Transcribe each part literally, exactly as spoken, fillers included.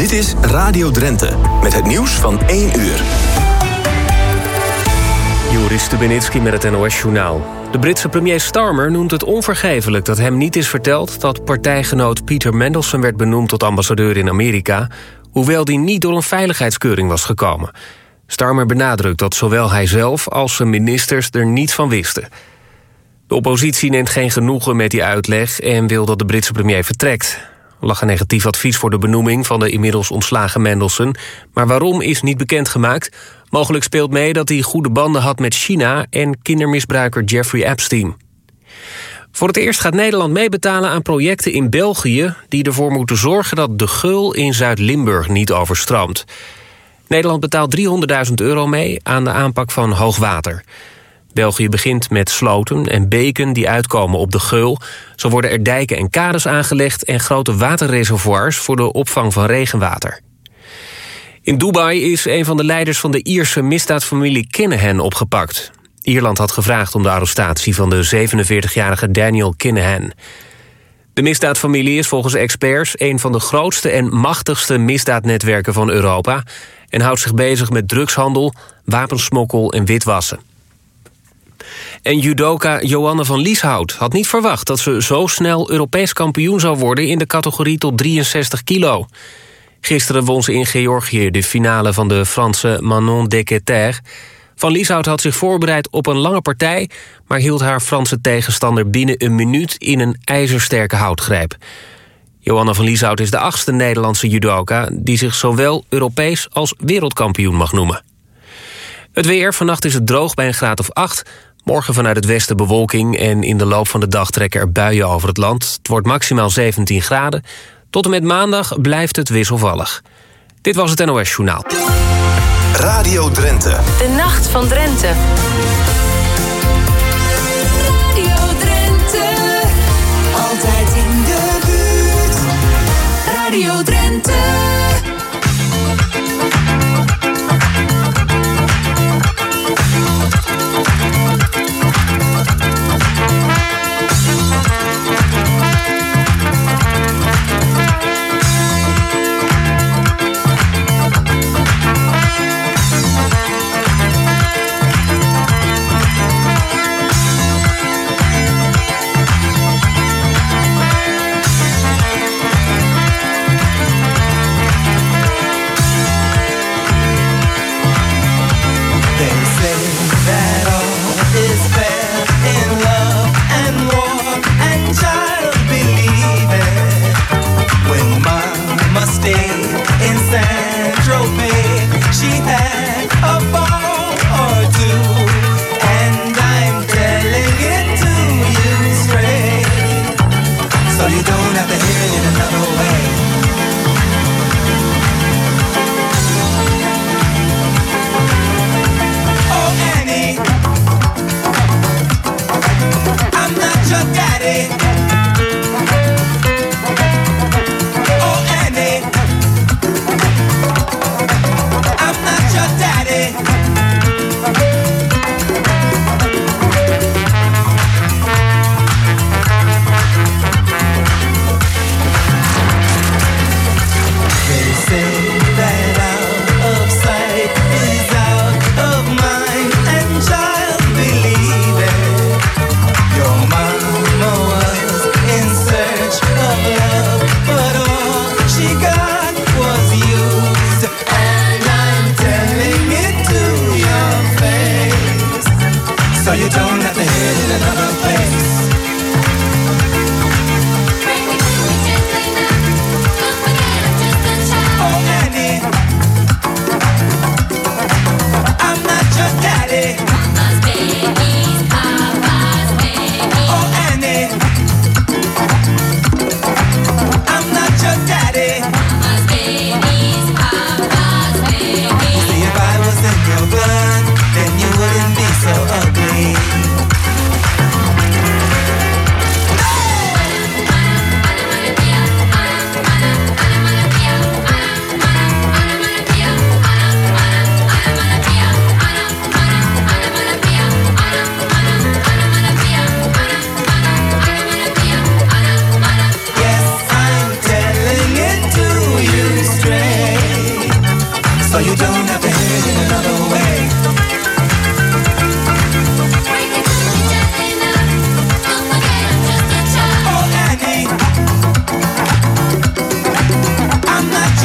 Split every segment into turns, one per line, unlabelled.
Dit is Radio Drenthe, met het nieuws van één uur.
Joris Stubenitski met het N O S-journaal. De Britse premier Starmer noemt het onvergeeflijk dat hem niet is verteld dat partijgenoot Peter Mandelson werd benoemd tot ambassadeur in Amerika, hoewel die niet door een veiligheidskeuring was gekomen. Starmer benadrukt dat zowel hij zelf als zijn ministers er niets van wisten. De oppositie neemt geen genoegen met die uitleg en wil dat de Britse premier vertrekt. Er lag een negatief advies voor de benoeming van de inmiddels ontslagen Mandelson, maar waarom is niet bekendgemaakt. Mogelijk speelt mee dat hij goede banden had met China en kindermisbruiker Jeffrey Epstein. Voor het eerst gaat Nederland meebetalen aan projecten in België die ervoor moeten zorgen dat de Geul in Zuid-Limburg niet overstroomt. Nederland betaalt driehonderdduizend euro mee aan de aanpak van hoogwater. België begint met sloten en beken die uitkomen op de Geul. Zo worden er dijken en kades aangelegd en grote waterreservoirs voor de opvang van regenwater. In Dubai is een van de leiders van de Ierse misdaadfamilie Kinahan opgepakt. Ierland had gevraagd om de arrestatie van de zevenenveertigjarige Daniel Kinahan. De misdaadfamilie is volgens experts een van de grootste en machtigste misdaadnetwerken van Europa en houdt zich bezig met drugshandel, wapensmokkel en witwassen. En judoka Joanne van Lieshout had niet verwacht dat ze zo snel Europees kampioen zou worden in de categorie tot drieënzestig kilo. Gisteren won ze in Georgië de finale van de Franse Manon Dequeter. Van Lieshout had zich voorbereid op een lange partij, maar hield haar Franse tegenstander binnen een minuut in een ijzersterke houtgreep. Joanne van Lieshout is de achtste Nederlandse judoka die zich zowel Europees als wereldkampioen mag noemen. Het weer, vannacht is het droog bij een graad of acht. Morgen vanuit het westen bewolking en in de loop van de dag trekken er buien over het land. Het wordt maximaal zeventien graden. Tot en met maandag blijft het wisselvallig. Dit was het N O S-journaal.
Radio Drenthe.
De Nacht van Drenthe.
Radio Drenthe. Altijd in de buurt. Radio Drenthe.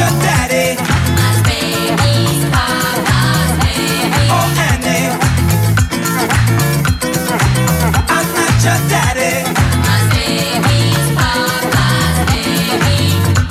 your daddy.
My baby's papa's baby.
Oh, Annie, I'm not your daddy.
My baby's papa's baby.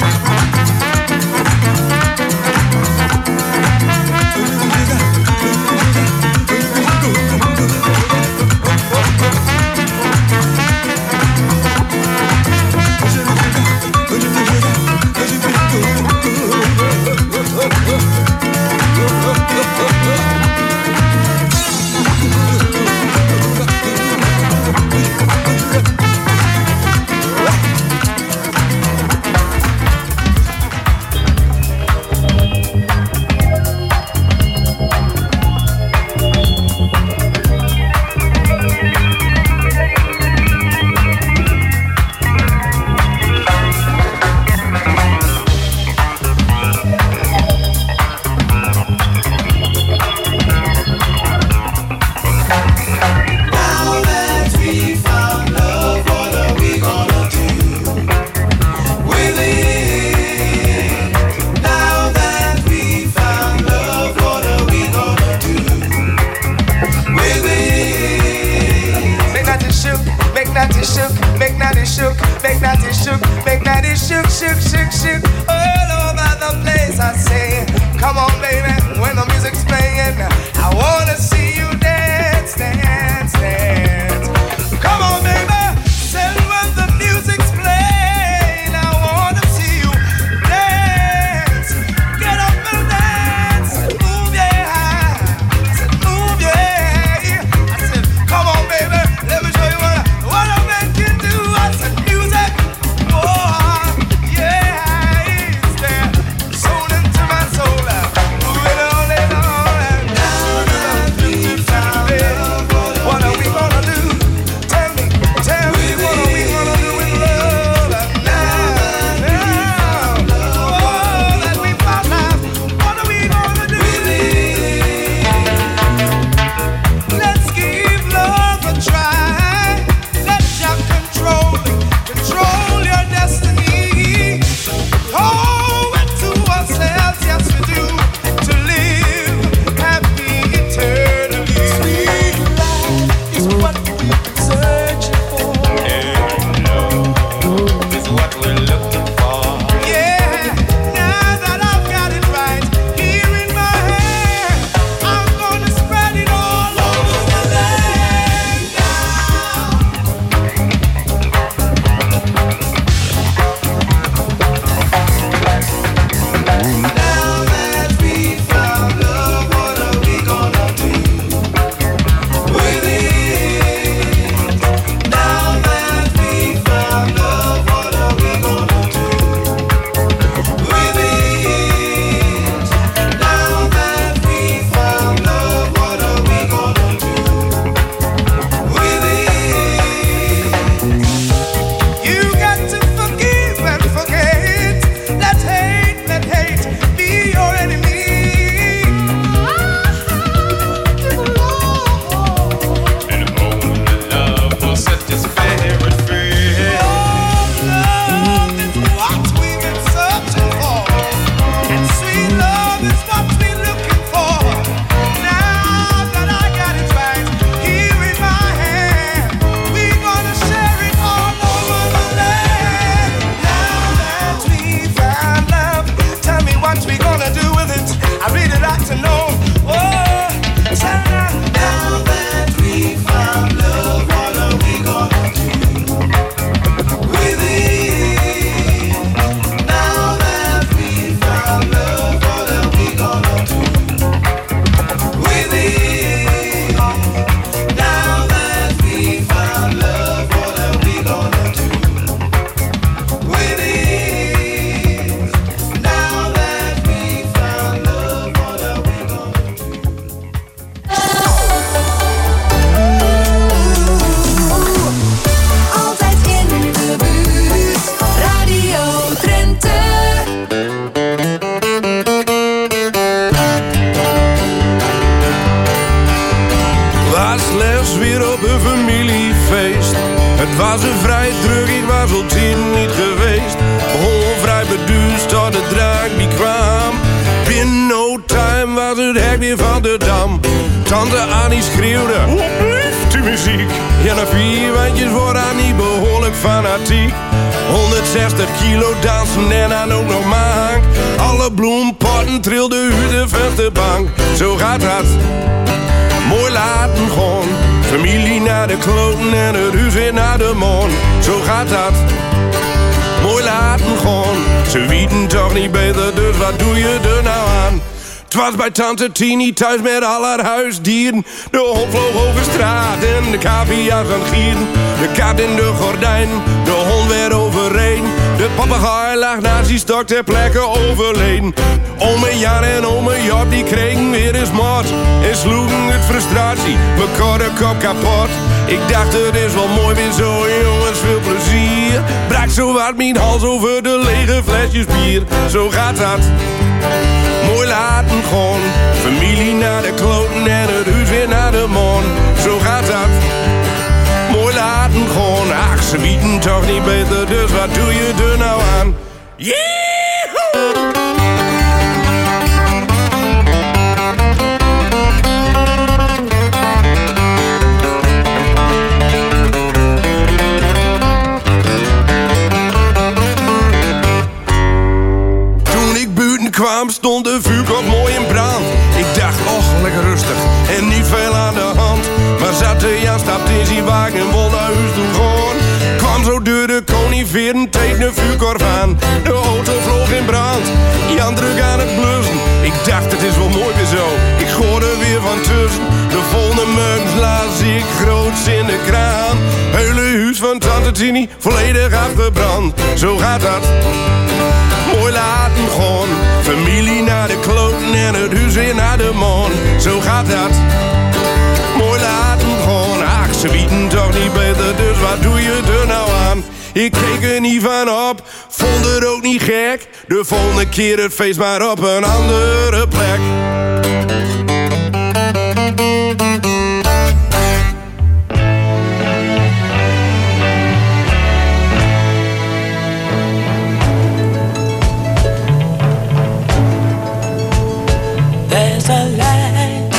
Het was een vrij druk, ik was al tien niet geweest. Begon vrij beduusd, had de draak die kwam. was het hek weer van de dam. Tante Annie schreeuwde, wat blijft die muziek? Ja, na vier wijntjes wordt Annie behoorlijk fanatiek. honderdzestig kilo dansen en dan ook nog maar hank. Alle bloempotten trilden uit de vensterbank. Zo gaat dat. Mooi laten gaan. Familie naar de kloten en het huis weer naar de maan. Zo gaat dat. Mooi laten gaan. Ze weten toch niet beter, dus wat doe je er nou aan? Het was bij tante Tini thuis met al haar huisdieren. De hond vloog over straat en de cavia's aan het gieren. De kat in de gordijn, de hond werd overreden. De papegaai lag naast die stok ter plekke overleden. Ome Jan en ome Jot die kregen weer eens mot. En sloegen het frustratie, mekaar de kop kapot. Ik dacht het is wel mooi weer zo, jongens, veel plezier. Brak zo hard mijn hals over de lege flesjes bier. Zo gaat dat. Mooi laten gaan. Familie naar de kloten en het huis weer naar de maan. Zo gaat dat. Mooi laten gaan. Ach, ze weten toch niet beter, dus wat doe je er nou aan? Yeehoe! Kwam stond de vuurkop mooi in brand. Ik dacht, och, lekker rustig en niet veel aan de hand. Maar zat de Jan, stapte in zijn wagen en wol naar huis toe gaan. Kwam zo door de coniferen tegen de vuurkorf aan. De auto vloog in brand, Jan druk aan het blussen. Ik dacht, het is wel mooi weer zo, ik goor er weer van tussen. De volgende mugs las ik groots in de kraan. Hele huis van tante Tini volledig afgebrand. Zo gaat dat. Mooi laten gaan. Familie naar de kloten en het huis weer naar de maan. Zo gaat dat. Mooi laten gaan. Ach, ze weten toch niet beter, dus wat doe je er nou aan? Ik keek er niet van op, vond het ook niet gek. De volgende keer het feest maar op een andere plek.
There's a light,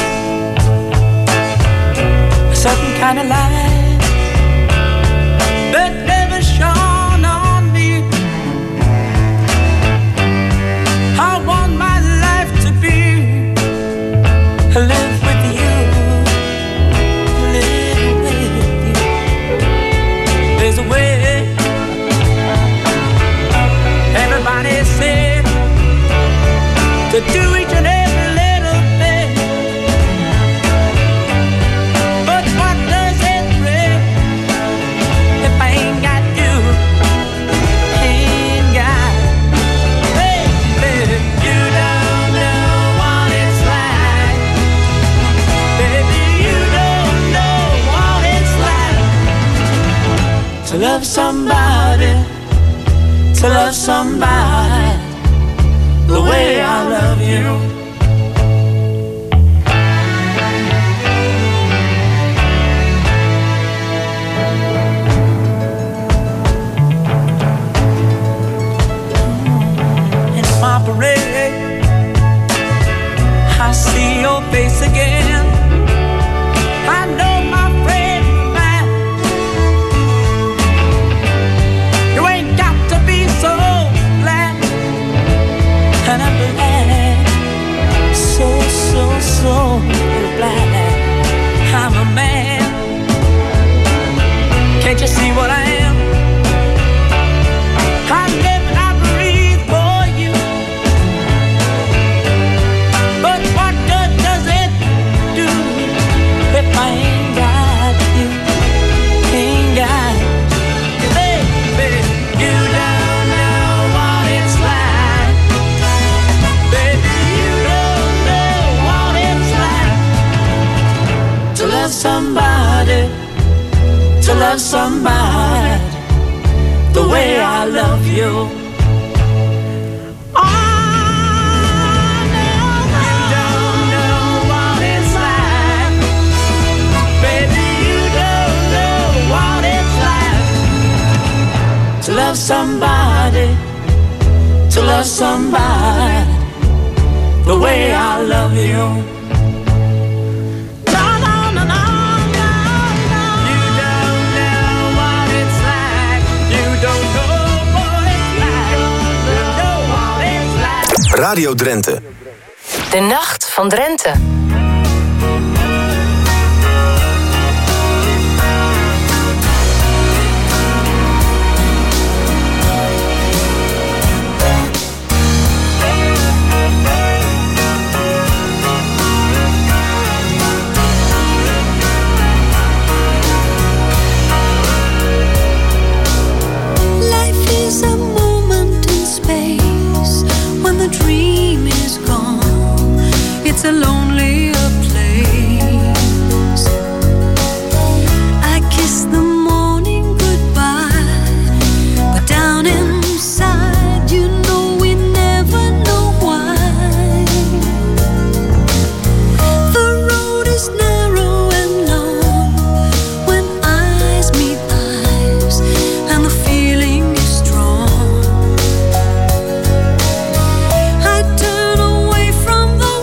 a certain kind of light that never shone on me. I want my life to be, live with you, live with you. There's a way, everybody said, to do each and every to love somebody, to love somebody the way I love you. In my parade, I see your face again. I know my friend man, you ain't got to be so glad. And I'm glad, so, so, so glad I'm a man. Can't you see what I am? I live and I breathe for you. But what good does it do if I ain't got you? Ain't got you, baby. You don't know what it's like. Baby, you don't know what it's like to love somebody, to love somebody the way I love you. To love somebody, to love somebody the way I love you. No, no, no, no, no, no. You don't know what it's like. You don't know what it's like. You know what it's like.
Radio Drenthe.
De Nacht van Drenthe.
It's a lonelier place. I kiss the morning goodbye, but down inside, you know we never know why. The road is narrow and long when eyes meet eyes, and the feeling is strong. I turn away from the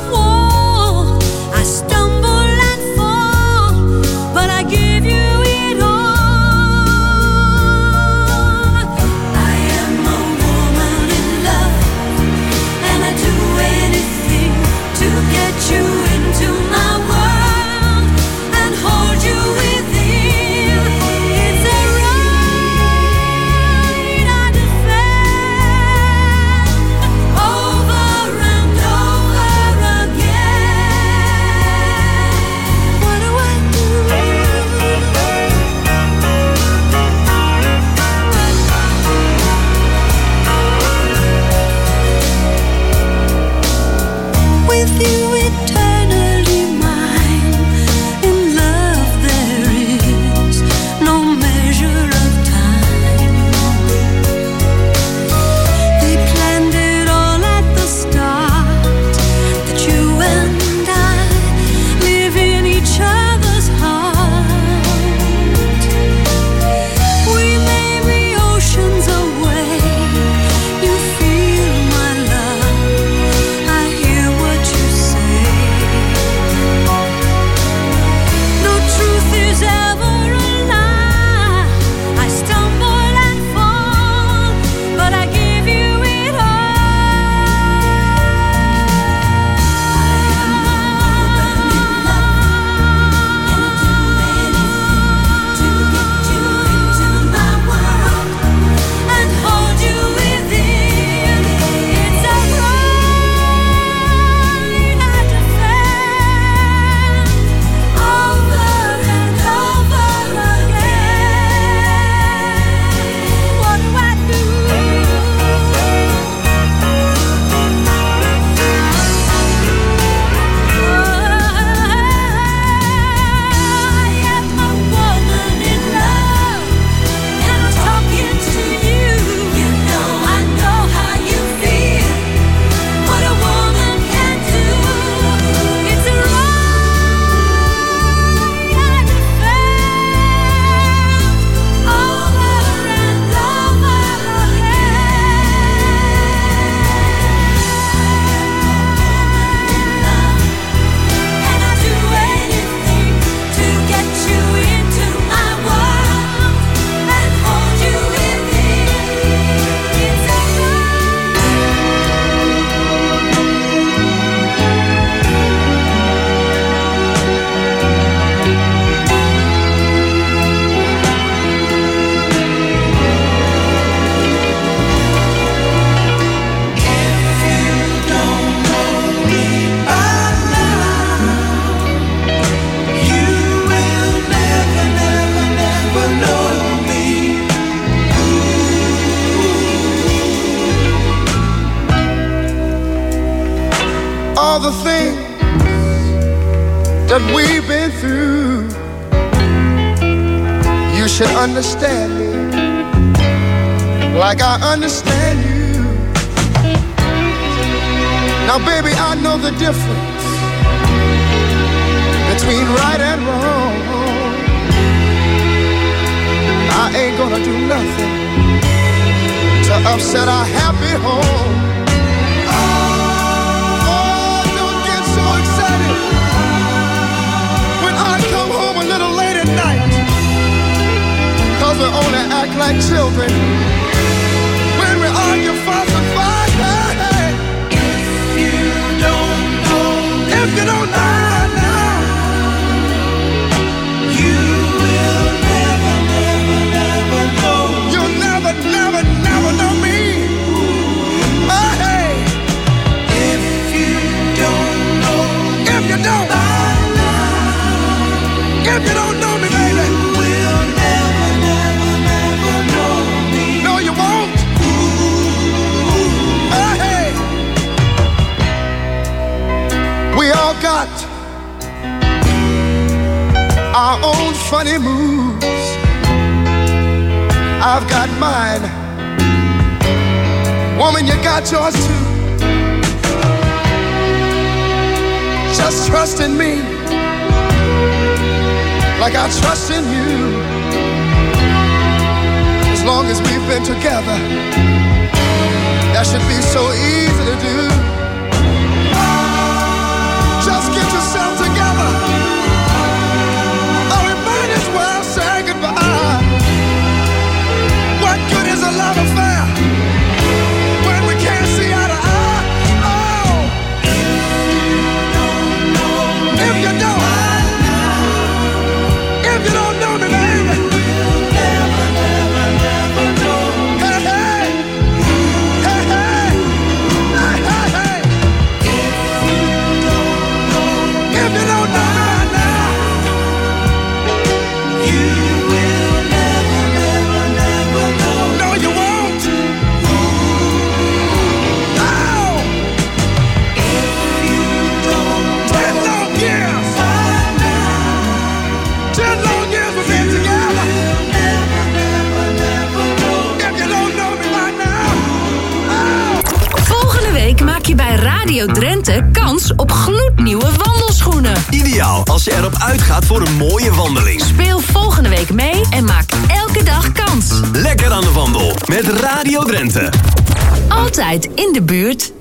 all the things that we've been through. You should understand me like I understand you. Now baby, I know the difference between right and wrong. I ain't gonna do nothing to upset our happy home. Oh, act like children. When we argue, fuss and fight. Hey, hey. If you don't know, if you don't know now, you will never, never, never know. You'll never, never, never know me. Hey, hey. If you don't know, if you don't, if you don't know me, baby, you will never, never, never know me. No, you won't. Hey, hey. We all got our own funny moves. I've got mine. Woman, you got yours too. Just trust in me, like I trust in you. As long as we've been together, that should be so easy to do. Just get yourself together, or we might as well say goodbye. What good is a love affair when we can't see eye to eye? Oh, if you don't, if you don't know me, baby, you'll never, never, never know. Hey, hey, hey, hey, hey, hey, hey. If you don't know me right now, you will never, never, never know. No, you won't. No. If you don't know, ten long years. Ten long years we've been together. Never, never, never know. If you don't know me right now. Oh.
Volgende week maak je bij Radio Drenthe kans op gloednieuwe wandelschoenen.
Ideaal als je erop uitgaat voor een mooie wandeling.
Speel volgende week mee en maak elke dag kans.
Lekker aan de wandel met Radio Drenthe.
Altijd in de buurt.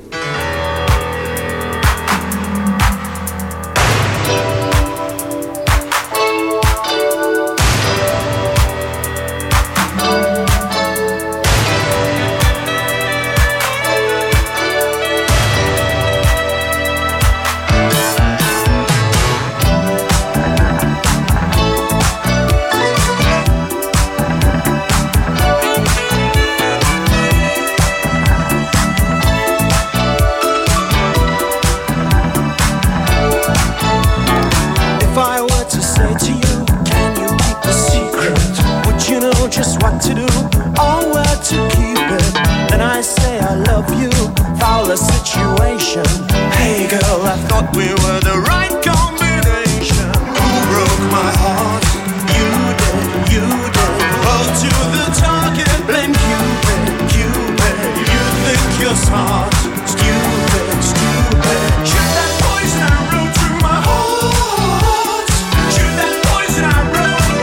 Just what to do or where to keep it. Then I say I love you, foul a situation. Hey girl, I thought we were the right combination. Who broke my heart? You did, you did. Hold to the target, blame Cupid, Cupid. You think you're smart, stupid, stupid. Shoot that poison arrow through my heart. Shoot that poison arrow.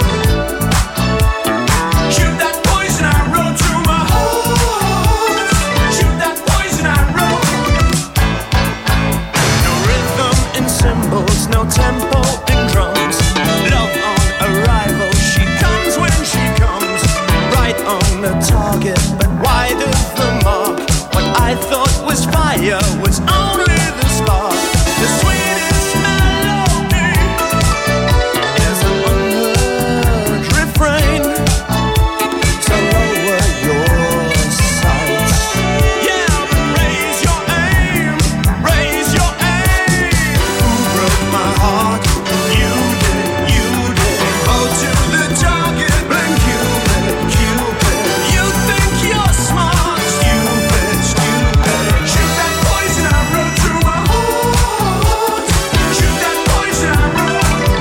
No tempo in drums. Love on arrival. She comes when she comes. Right on the target, but wide of the mark. What I thought was fire was only the spark. The sweetest melody is an unheard refrain. So lower your sights. Yeah, raise your aim. Raise your aim. My heart, you did, you did. Oh, to the target, blame Cupid, Cupid. You think you're smart, stupid, stupid. Shoot that poison arrow through my heart. Shoot that poison arrow.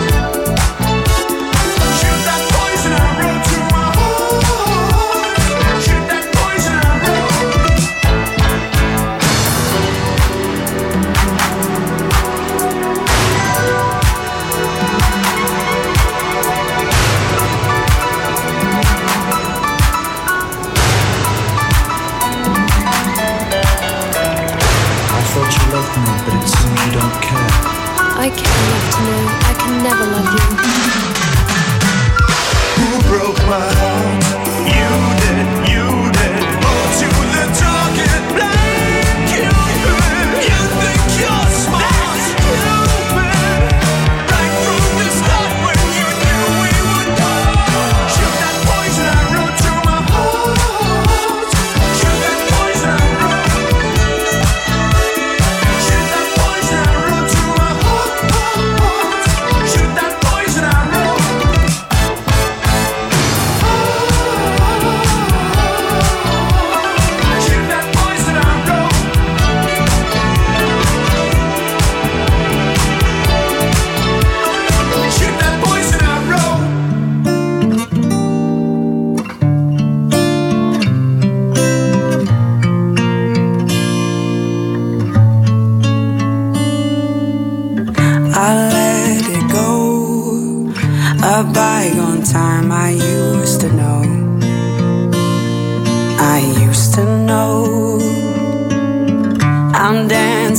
Shoot that poison arrow through my heart. Shoot that poison arrow. I thought you loved me, but it seems you don't care.
I care enough to know I can never love you.
Who broke my heart? You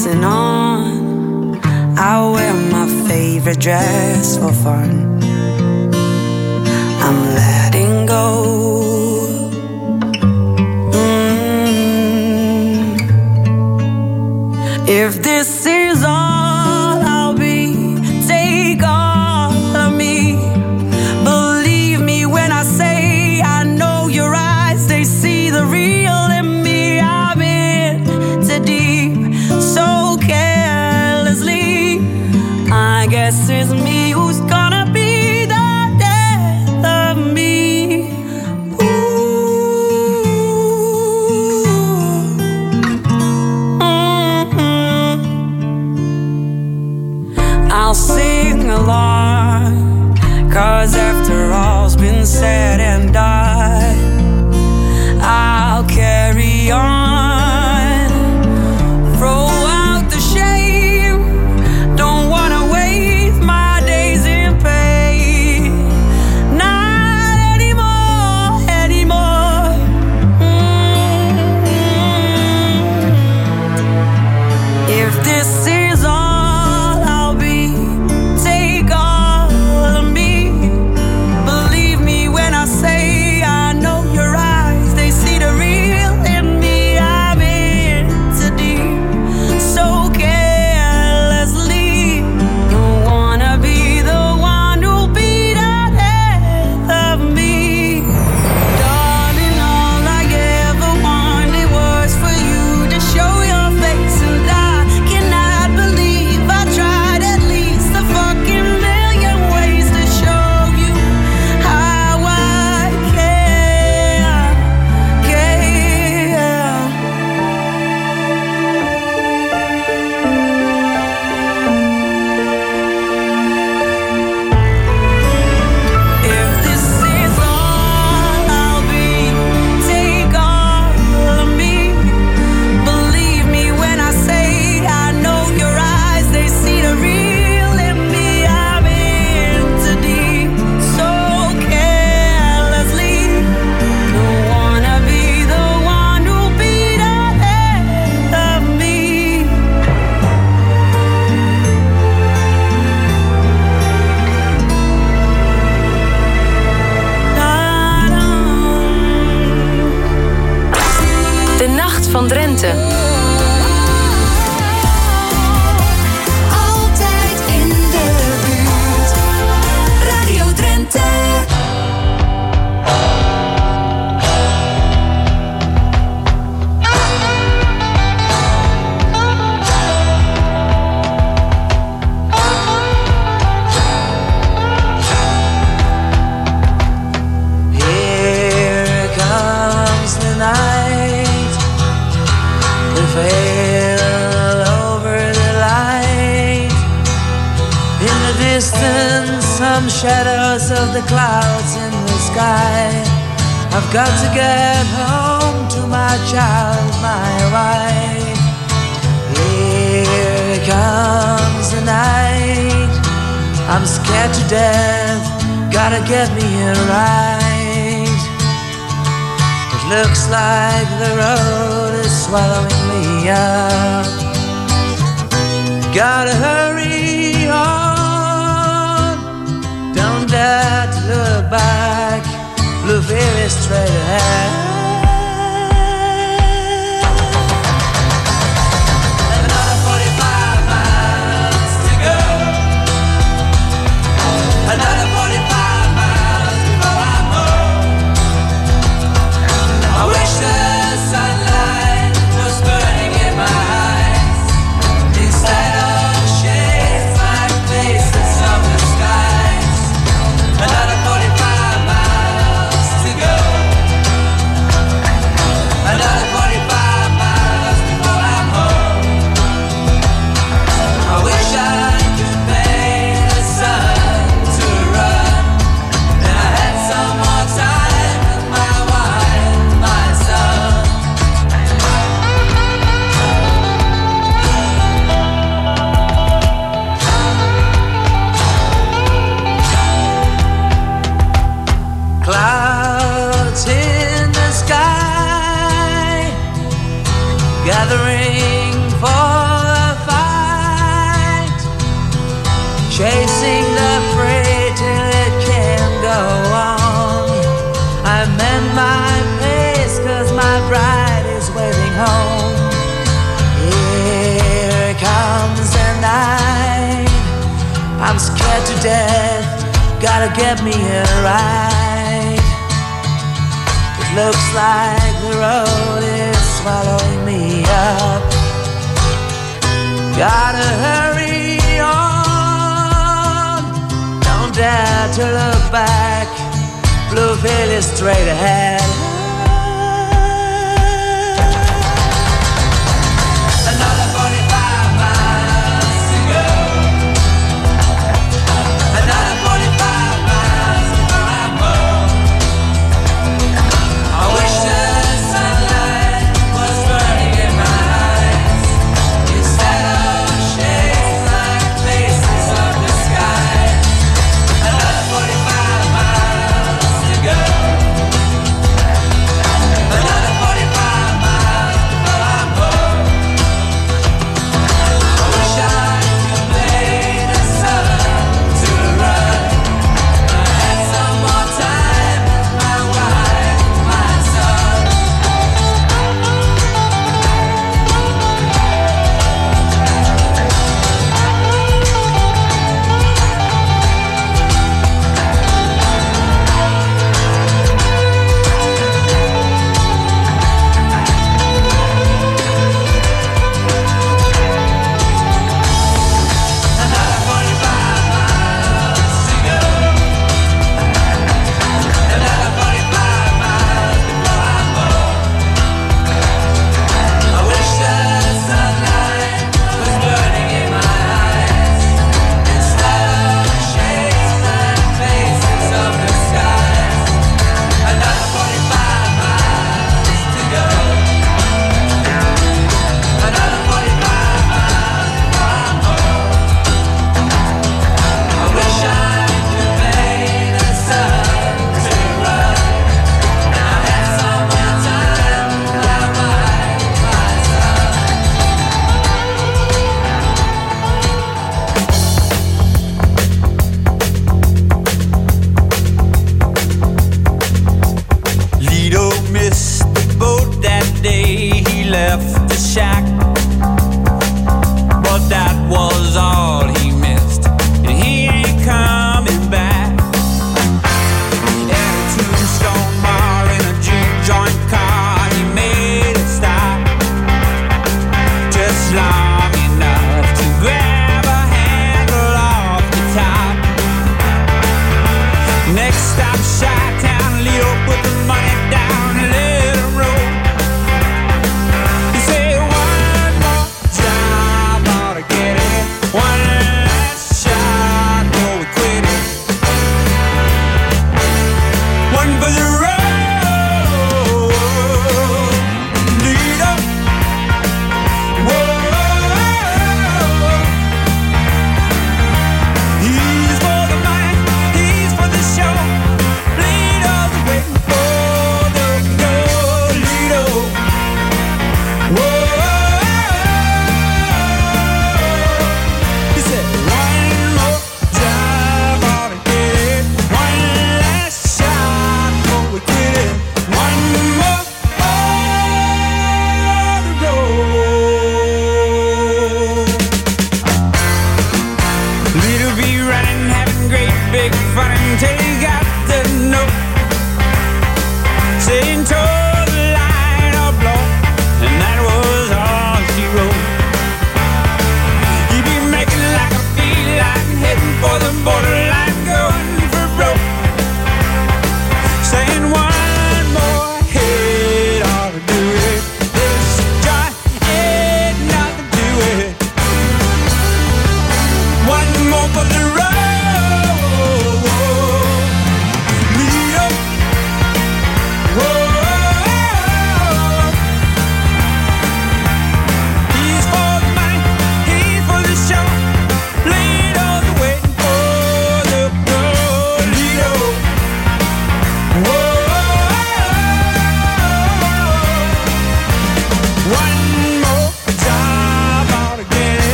dancing on. I wear my favorite dress for fun. I'm letting go. Mm. If this is all I'll be, take all of me. Believe me when I say I know your eyes, they see the real in me. I'm in too deep, so carelessly. I guess it's me who's gonna be the death of me. Ooh. Mm-hmm. I'll sing along, 'cause after all's been said and done, I'll carry on. Throw out the shame, don't wanna waste my days in pain. Not anymore, anymore. Mm-hmm. If this is all I'll be, take all of me. Believe me when I say I know your eyes, they see the real in me. I'm in too deep, so carelessly. Don't wanna be the one who'll be the death of me. Darling, all I ever wanted was for you to show your face, and I cannot believe I tried at least a fucking million ways to show you how I care, care. If this is all I'll be, take all of me. Believe me when I say I know your eyes, they see the real in me. I'm in too deep, so carelessly. Don't wanna be the one who'll be the death of me.
De Nacht van Drenthe.
Altijd in de buurt. Radio Drenthe.
Here comes the night. The veil over the light. In the distance, some shadows of the clouds in the sky. I've got to get home to my child, my wife. Here comes the night. I'm scared to death. Gotta get me in right. It looks like the road is swallowing me up. Gotta hurry on. Don't dare to look back. Blue fear is straight ahead. Another forty-five miles to go. Another forty-five miles before I'm home. I wish the sunlight was burning in my eyes instead of shades like faces of the skies. Another forty-five miles to go. I'm scared to death, gotta get me a ride. It looks like the road is swallowing me up. Gotta hurry on, don't dare to look back. Blue veil is straight ahead. Another forty-five miles to go. Another forty-five miles before I'm home. I wish the sunlight was burning in my eyes instead of shades like faces of the sky. Another forty-five miles to go.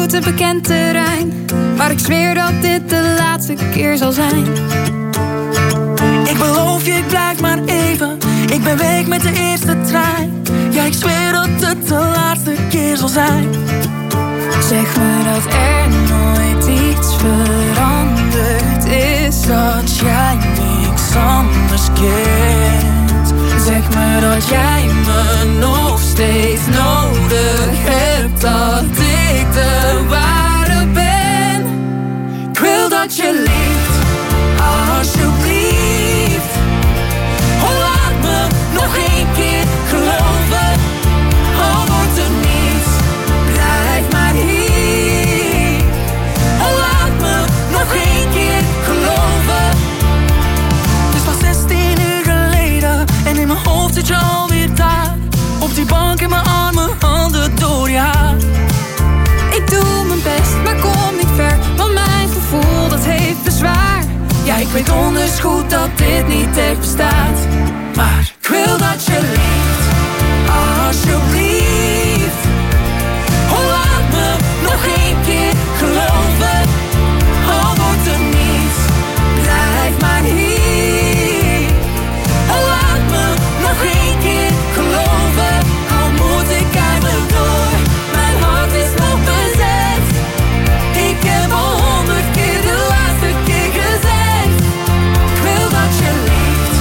route, bekend terrein. Maar ik zweer dat dit de laatste keer zal zijn.
Ik beloof je, ik blijf maar even. Ik ben weg met de eerste trein. Ja, ik zweer dat het de laatste keer zal zijn.
Zeg me dat er nooit iets veranderd is.
Dat jij niks anders kent.
Zeg me dat jij me nog steeds nodig hebt. Dat ik de ware ben. Ik wil dat je liegt, alsjeblieft. Oh, laat me nog één keer geloven. Al wordt er niets, blijf maar hier. Oh, laat me nog één keer geloven.
Het is pas zestien uur geleden en in mijn hoofd zit je alweer daar. Op die bank in mijn armen, handen door je haar.
Ik doe mijn best, maar kom niet ver, want mijn gevoel dat heeft bezwaar.
Ja, ik weet donders goed dat dit niet echt bestaat. Maar ik wil dat je liegt, alsjeblieft. Oh, laat me nog één keer geloven. Al wordt er niets, blijf maar hier. Oh, laat me nog één keer geloven. Al moet ik eigenlijk door, mijn hart is nog bezet. Ik heb al honderd keer de laatste keer gezegd. Ik wil dat je liegt,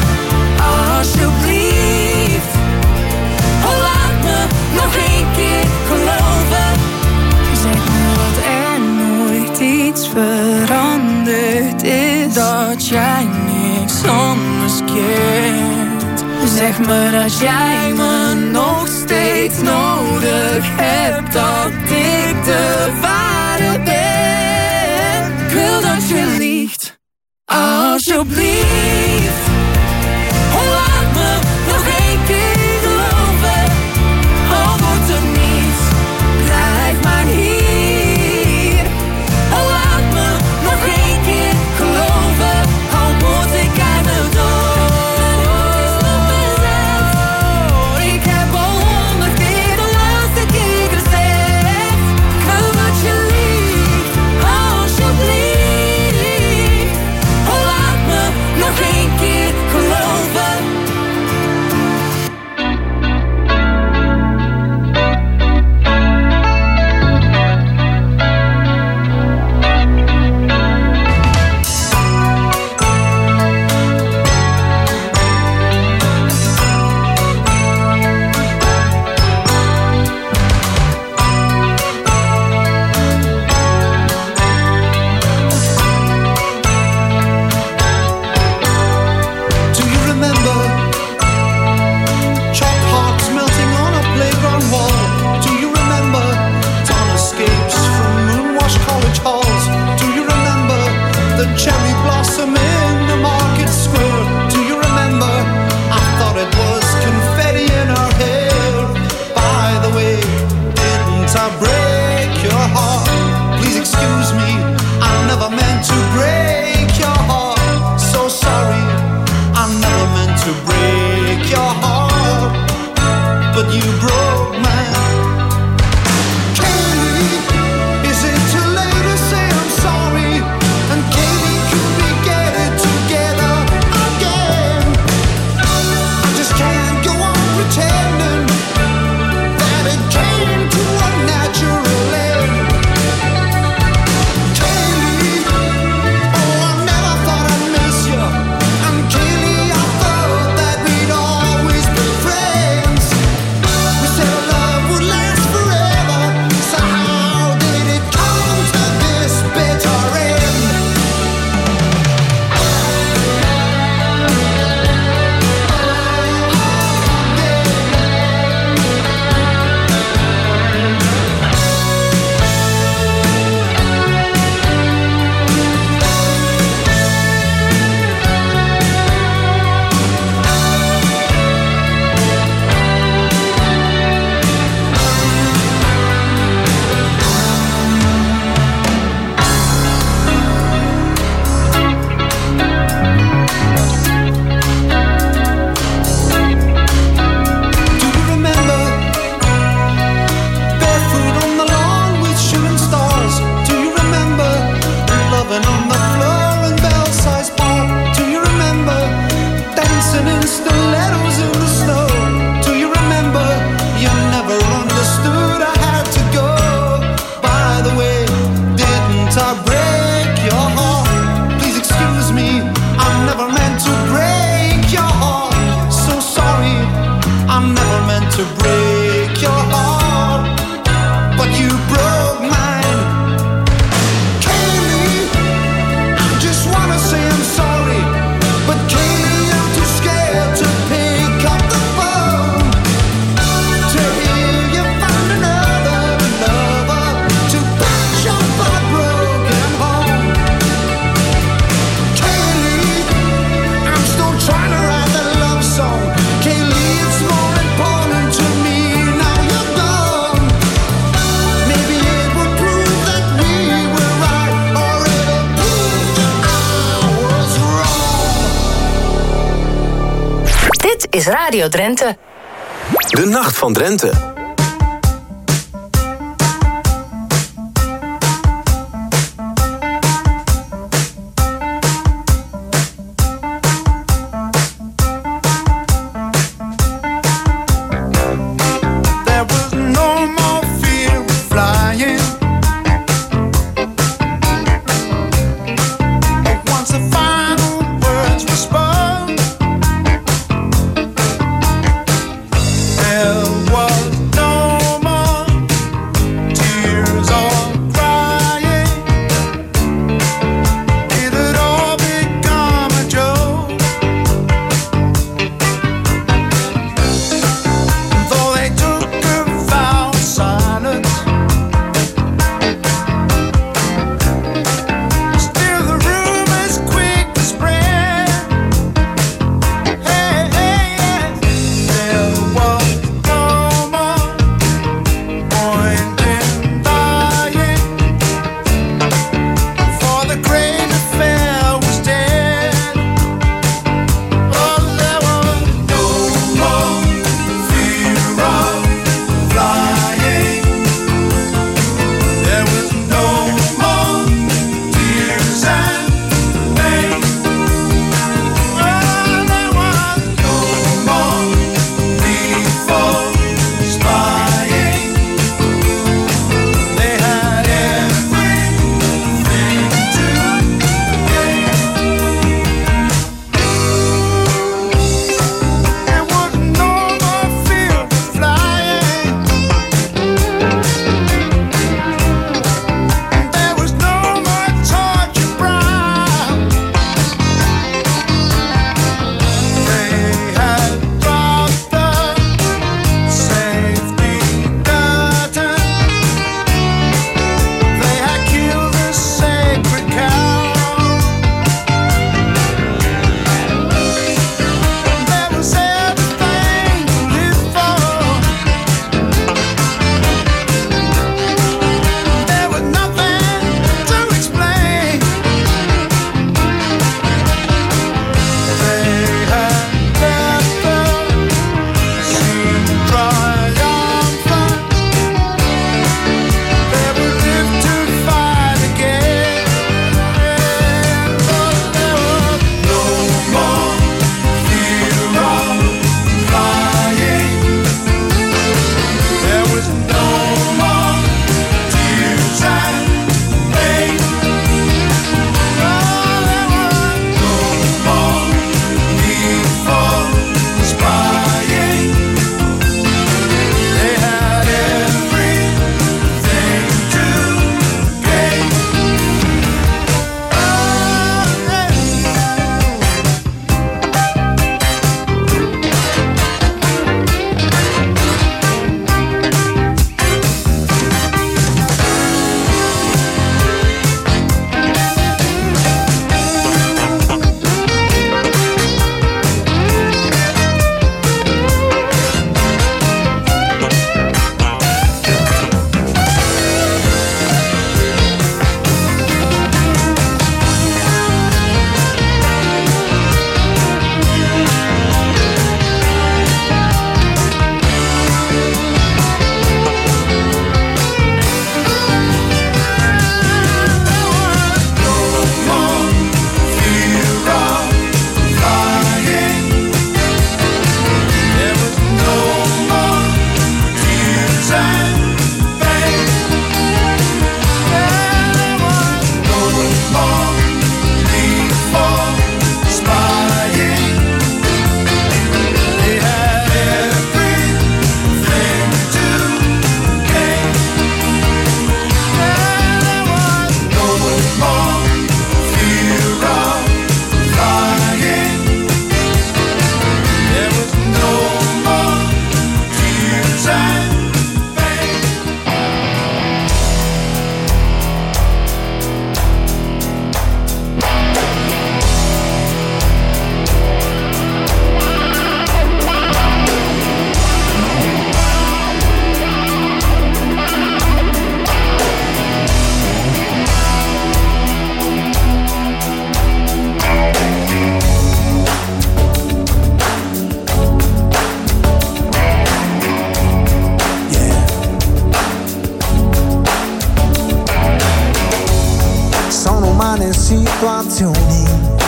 alsjeblieft. Oh, laat me nog één keer geloven.
Zeg me dat er nooit iets veranderd is.
Dat jij niks anders kent.
Zeg me dat jij me nog steeds nodig hebt. Dat ik de ware ben.
Ik wil dat je liegt, alsjeblieft. Oh, laat me nog één keer geloven. Al wordt er niets, blijf maar hier. Oh, laat me nog één keer geloven. Al moet ik uit de door. Ik heb al honderd keer de laatste keer gezegd. Ik wil dat je liegt, alsjeblieft. Oh, laat me nog één keer
is Radio Drenthe.
De Nacht van Drenthe.
There was no more fear of flying. Once the final words were spoken, there was
situazioni,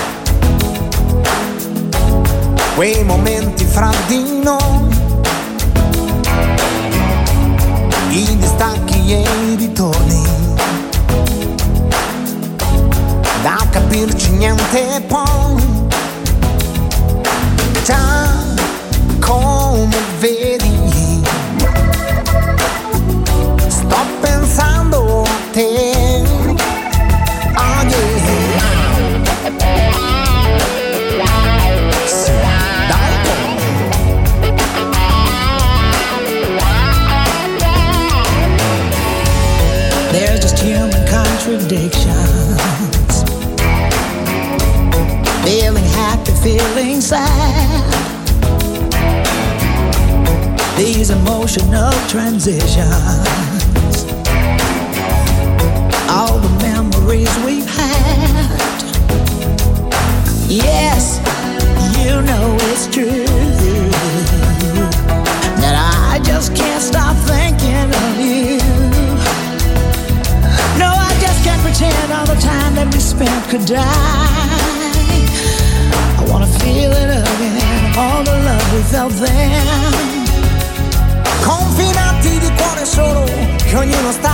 quei momenti fra di noi, i distacchi e i ritorni, da capirci niente poi. Già come vedi, sto pensando a te. Oh yeah. Sì, dai.
There's just human contradictions, feeling happy, feeling sad, these emotional transitions, all the memories we've had. Yes, you know it's true that I just can't stop thinking of you. No, I just can't pretend all the time that we spent could die. I wanna feel it again, all the love we felt then.
Confinati di cuore solo, che ognuno sta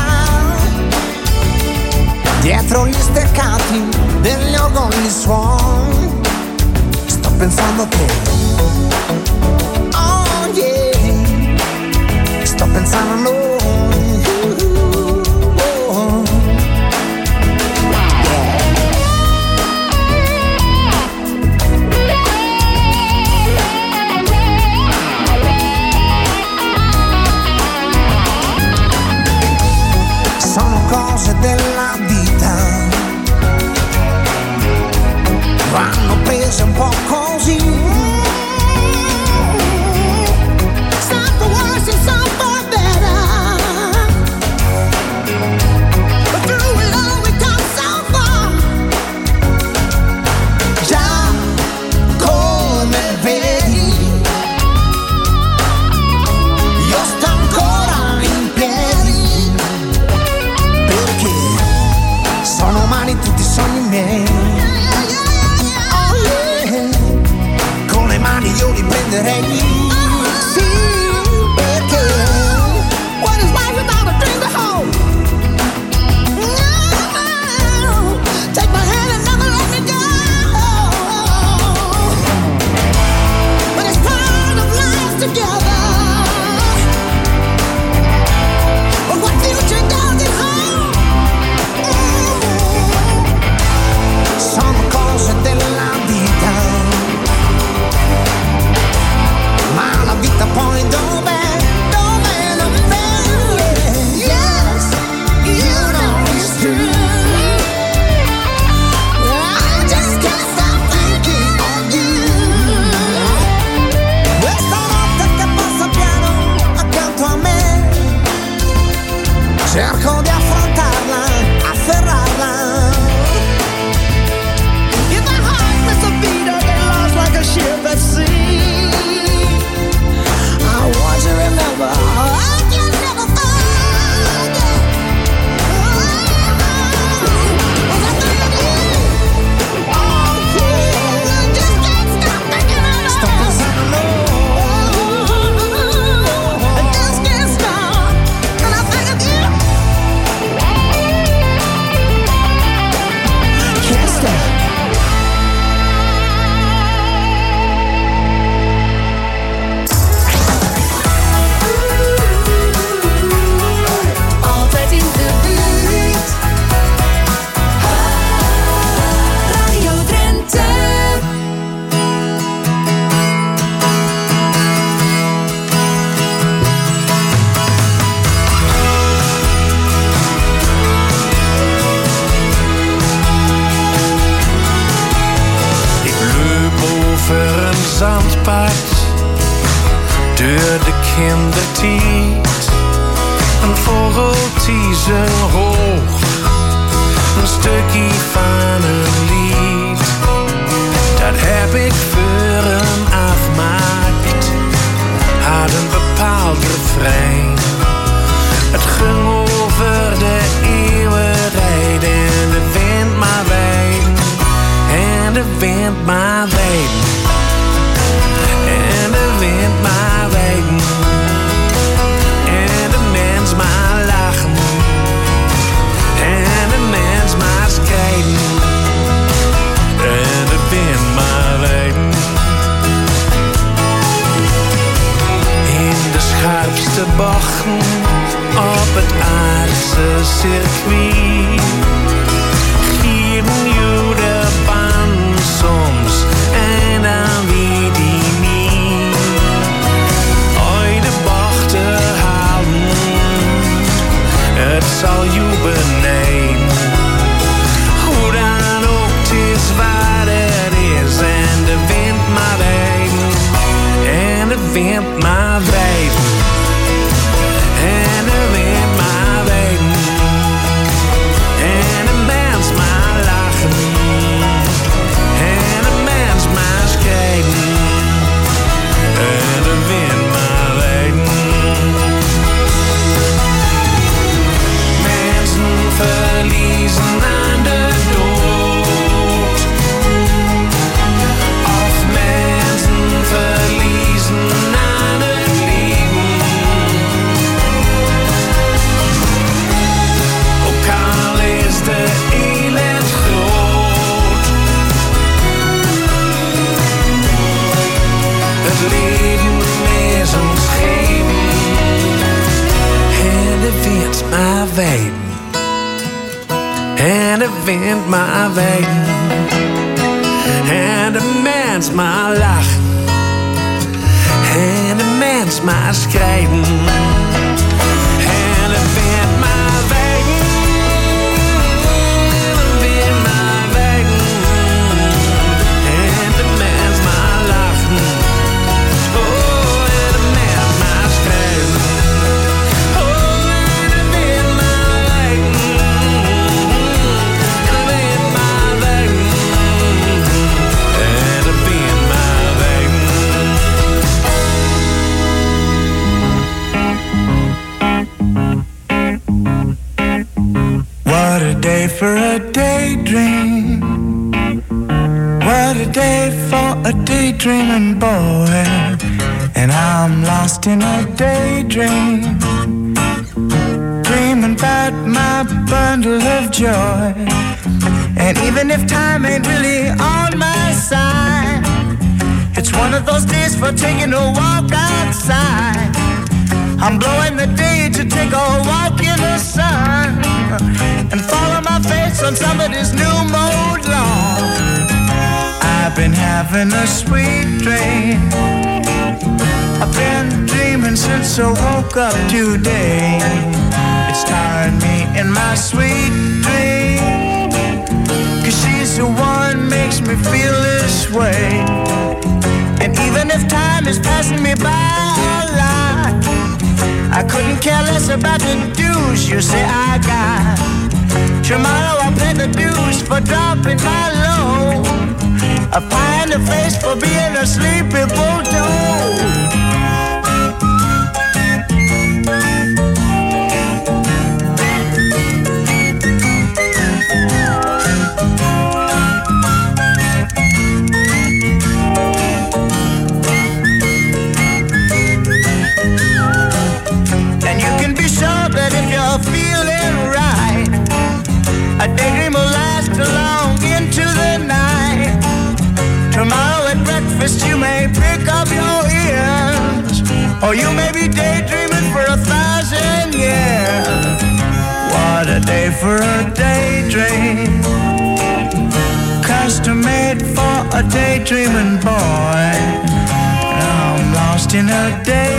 dietro gli steccati degli orgogli suoni. Sto pensando a te. Oh yeah. Sto pensando a noi. Oh. Sono cose della vita, vanno prese un po' così.
Some for worse and some for better, but through it all we come so far.
Già come vedi, io sto ancora in piedi, perché sono umani tutti i sogni miei. Oh yeah. Con le mani io li prenderei. Sì, perché
What is life without a dream to hold? No, take my hand and never let me go. But it's part of life together. But what future does it hold?
sono cose della vita, ma la vita poi dov'è? Dov'è? Dov'è?
Yes, you know it's true. I just can't stop thinking of you.
Questa notte che passa piano accanto a me, cerco di affrontarla, afferrarla.
If my heart missed a beat or get lost like a ship at sea, I want to remember I can never forget. Was I thinking of you? Oh yeah, I just can't stop thinking of you.
Sto pensando a
I just can't stop, and I think of you.
Can't stop.
Altijd in de buurt. Radio Drenthe.
Ik loop over een zandpad, door de kindertijd. Een vogeltje zingt hoog, een stukje van een lied. Dat heb ik voor hem afmaakt, had een bepaald refrein. Het ging over de eeuwenrijd en de wind maar wijd. de bochten op het aardse circuit. Gieren je de baan soms en dan wie die niet. Ooit de bochten houden, het zal je beneden. Hoe dan ook, het is waar het is en de wind maar weten. En de wind maar weten. En de wind maar weten. En de mens maar lachen. En de mens maar schrijven. En de wind maar weten. Mensen verliezen aan de dood. Of mensen verliezen aan het leven. Ook al is de elend groot. Het leven is ons geven. En de wind maar weten. En de wind maar weten. En de mens maar lachen. En de mens maar schrijven. En de wind maar weten. En de wind maar weten. En de mens maar lachen. Oh, en de mens maar schrijven. Oh, en de wind maar weten. En de wind maar weten. En de wind maar weten.
What a day for a daydream. What a day for a daydreaming boy. And I'm lost in a daydream. Dreaming about my bundle of joy. And even if time ain't really on my side, it's one of those days for taking a walk outside. I'm blowing the day to take a walk in the sun and follow my face on somebody's new mode lawn. I've been having a sweet dream. I've been dreaming since I woke up today. It's tiring me in my sweet dream, 'cause she's the one makes me feel this way. And even if time is passing me by a lot, I couldn't care less about the dues you say I got. Tomorrow I'll pay the dues for dropping my load, a pie in the face for being a sleepy bulldog. And you can be sure that if you're feeling right, a daydream will last along into the night. Tomorrow at breakfast you may pick up your ears, or you may be daydreaming for a thousand years. What a day for a daydream, custom made for a daydreaming boy. And I'm lost in a day